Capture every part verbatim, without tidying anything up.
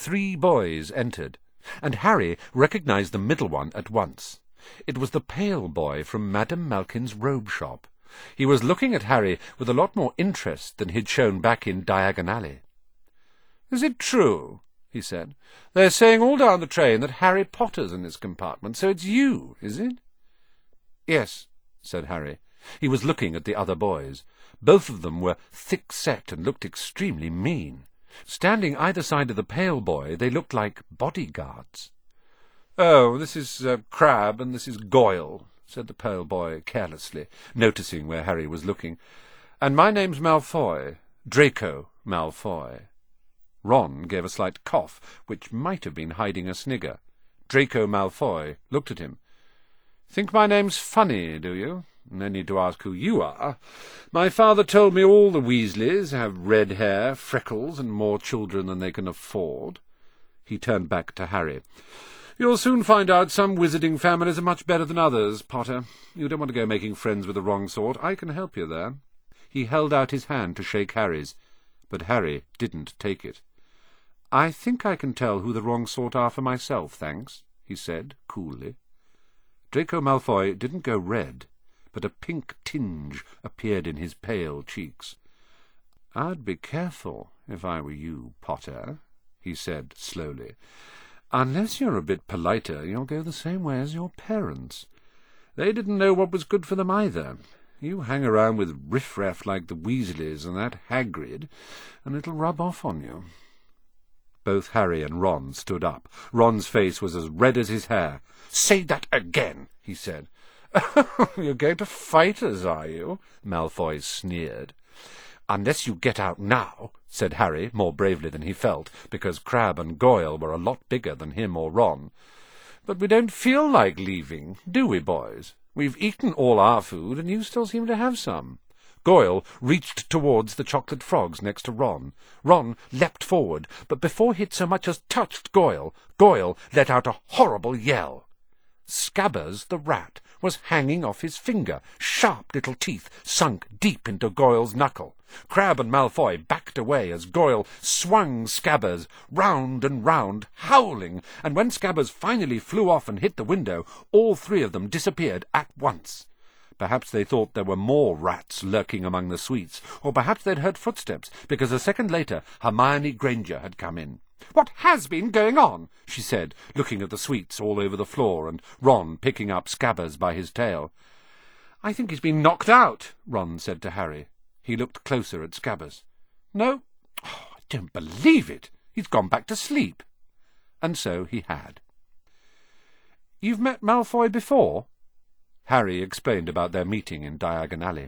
three boys entered, and Harry recognized the middle one at once. It was the pale boy from Madame Malkin's robe shop. He was looking at Harry with a lot more interest than he'd shown back in Diagon Alley. "Is it true?" he said. "They're saying all down the train that Harry Potter's in this compartment, so it's you, is it?" "Yes," said Harry. He was looking at the other boys. Both of them were thick-set and looked extremely mean. Standing either side of the pale boy, they looked like bodyguards. "Oh, this is uh, Crabbe, and this is Goyle," said the pale boy carelessly, noticing where Harry was looking. "And my name's Malfoy, Draco Malfoy." Ron gave a slight cough, which might have been hiding a snigger. Draco Malfoy looked at him. "Think my name's funny, do you? No need to ask who you are. My father told me all the Weasleys have red hair, freckles, and more children than they can afford." He turned back to Harry. "You'll soon find out some wizarding families are much better than others, Potter. You don't want to go making friends with the wrong sort. I can help you there." He held out his hand to shake Harry's, but Harry didn't take it. "I think I can tell who the wrong sort are for myself, thanks," he said coolly. Draco Malfoy didn't go red, but a pink tinge appeared in his pale cheeks. "I'd be careful if I were you, Potter," he said slowly. "Unless you're a bit politer, you'll go the same way as your parents. They didn't know what was good for them either. You hang around with riff-raff like the Weasleys and that Hagrid, and it'll rub off on you." Both Harry and Ron stood up. Ron's face was as red as his hair. "Say that again," he said. "You're going to fight us, are you?" Malfoy sneered. "Unless you get out now," said Harry, more bravely than he felt, because Crabbe and Goyle were a lot bigger than him or Ron. "But we don't feel like leaving, do we, boys? We've eaten all our food, and you still seem to have some." Goyle reached towards the chocolate frogs next to Ron. Ron leapt forward, but before he'd so much as touched Goyle, Goyle let out a horrible yell. Scabbers the rat was hanging off his finger, sharp little teeth sunk deep into Goyle's knuckle. Crabbe and Malfoy backed away as Goyle swung Scabbers round and round, howling, and when Scabbers finally flew off and hit the window, all three of them disappeared at once. Perhaps they thought there were more rats lurking among the sweets, or perhaps they'd heard footsteps, because a second later Hermione Granger had come in. "What has been going on?" she said, looking at the sweets all over the floor, and Ron picking up Scabbers by his tail. "I think he's been knocked out," Ron said to Harry. He looked closer at Scabbers. "No? Oh, I don't believe it. He's gone back to sleep." And so he had. "You've met Malfoy before?" Harry explained about their meeting in Diagon Alley.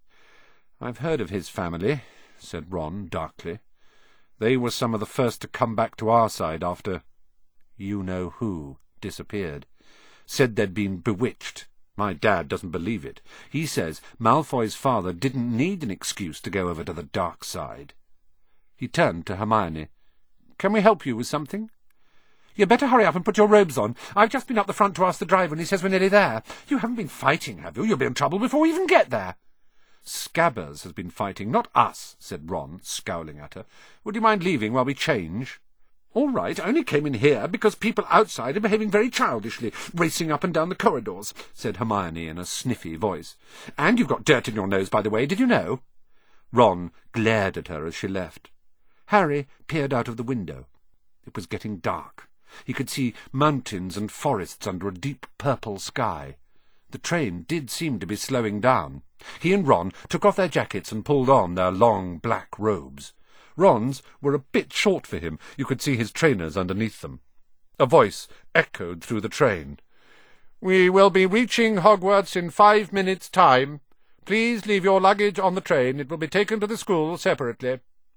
"I've heard of his family," said Ron darkly. "They were some of the first to come back to our side after you-know-who disappeared. Said they'd been bewitched. My dad doesn't believe it. He says Malfoy's father didn't need an excuse to go over to the dark side." He turned to Hermione. "Can we help you with something?" "You'd better hurry up and put your robes on. I've just been up the front to ask the driver, and he says we're nearly there. You haven't been fighting, have you? You'll be in trouble before we even get there." "Scabbers has been fighting, not us," said Ron, scowling at her. "Would you mind leaving while we change?" "All right, I only came in here because people outside are behaving very childishly, racing up and down the corridors," said Hermione in a sniffy voice. "And you've got dirt in your nose, by the way, did you know?" Ron glared at her as she left. Harry peered out of the window. It was getting dark. He could see mountains and forests under a deep purple sky. The train did seem to be slowing down. He and Ron took off their jackets and pulled on their long black robes. Ron's were a bit short for him. You could see his trainers underneath them. A voice echoed through the train. "We will be reaching Hogwarts in five minutes' time. Please leave your luggage on the train. It will be taken to the school separately."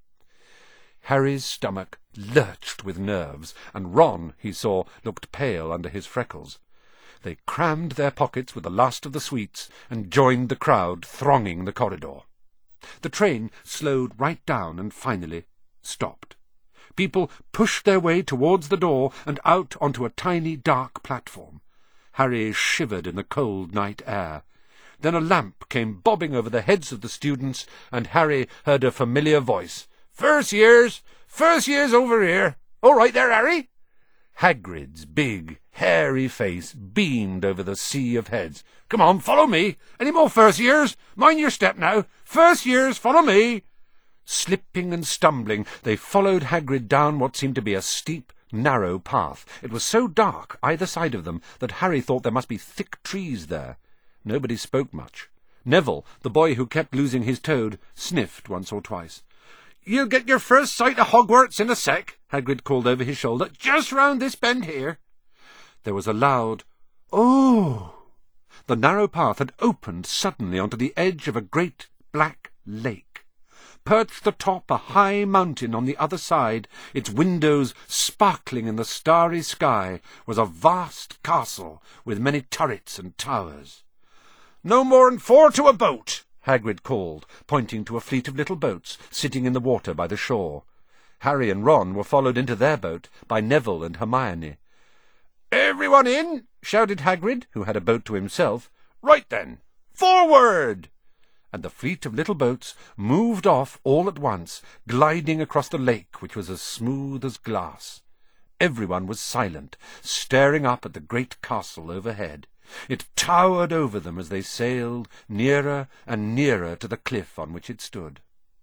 Harry's stomach lurched with nerves, and Ron, he saw, looked pale under his freckles. They crammed their pockets with the last of the sweets and joined the crowd thronging the corridor. The train slowed right down and finally stopped. People pushed their way towards the door and out onto a tiny dark platform. Harry shivered in the cold night air. Then a lamp came bobbing over the heads of the students, and Harry heard a familiar voice. "First years! First years over here! All right there, Harry?" Hagrid's big, hairy face beamed over the sea of heads. "Come on, follow me. Any more first years? Mind your step now. First years, follow me." Slipping and stumbling, they followed Hagrid down what seemed to be a steep, narrow path. It was so dark either side of them that Harry thought there must be thick trees there. Nobody spoke much. Neville, the boy who kept losing his toad, sniffed once or twice. "You'll get your first sight of Hogwarts in a sec," Hagrid called over his shoulder. "Just round this bend here." There was a loud "Oh!" The narrow path had opened suddenly onto the edge of a great black lake. Perched atop a high mountain on the other side, its windows sparkling in the starry sky, was a vast castle with many turrets and towers. "No more'n four to a boat," Hagrid called, pointing to a fleet of little boats sitting in the water by the shore. Harry and Ron were followed into their boat by Neville and Hermione. "Everyone in?" shouted Hagrid, who had a boat to himself. "Right then, forward!" And the fleet of little boats moved off all at once, gliding across the lake, which was as smooth as glass. Everyone was silent, staring up at the great castle overhead. It towered over them as they sailed nearer and nearer to the cliff on which it stood.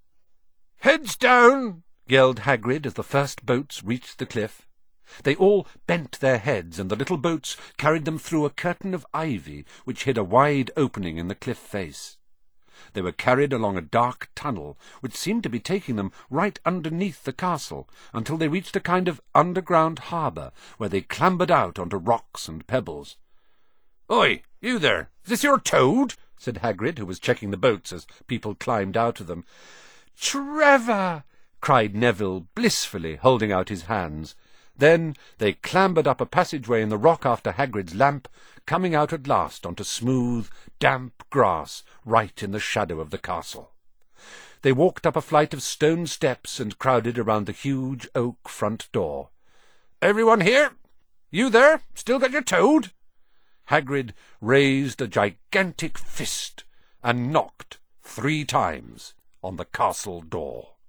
"Heads down!" yelled Hagrid as the first boats reached the cliff. They all bent their heads, and the little boats carried them through a curtain of ivy which hid a wide opening in the cliff face. They were carried along a dark tunnel, which seemed to be taking them right underneath the castle, until they reached a kind of underground harbour, where they clambered out onto rocks and pebbles. "Oi, you there! Is this your toad?" said Hagrid, who was checking the boats as people climbed out of them. "Trevor!" cried Neville blissfully, holding out his hands. Then they clambered up a passageway in the rock after Hagrid's lamp, coming out at last onto smooth, damp grass right in the shadow of the castle. They walked up a flight of stone steps and crowded around the huge oak front door. "Everyone here? You there? Still got your toad?" Hagrid raised a gigantic fist and knocked three times on the castle door.